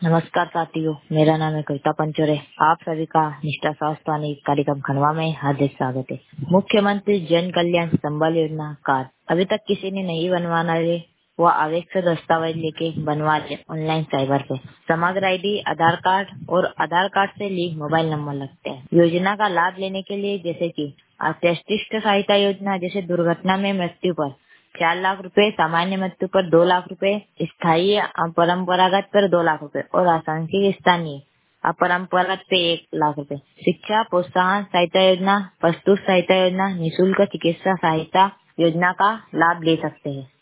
नमस्कार साथियों, मेरा नाम है कविता पंचोरे। आप सभी का निष्ठा स्वास्थ्य कार्यक्रम खंडवा में हार्दिक स्वागत है। मुख्यमंत्री जन कल्याण संबल योजना कार्ड अभी तक किसी ने नहीं बनवाना है, वो आवश्यक से दस्तावेज लेके बनवा ले ऑनलाइन साइबर पे। समग्र आईडी, आधार कार्ड और आधार कार्ड से लिंक मोबाइल नंबर लगते हैं। योजना का लाभ लेने के लिए जैसे कि अत्यष्टिष्ट सहायता योजना, जैसे दुर्घटना में मृत्यु पर 4 लाख रुपए, सामान्य मृत्यु पर 2 लाख रुपए, स्थायी अपरंपरागत पर 2 लाख रुपए और आंशिक स्थानीय अपरंपरागत पे 1 लाख रुपए। शिक्षा प्रोत्साहन सहायता योजना, प्रस्तुत सहायता योजना, निःशुल्क चिकित्सा सहायता योजना का लाभ ले सकते हैं।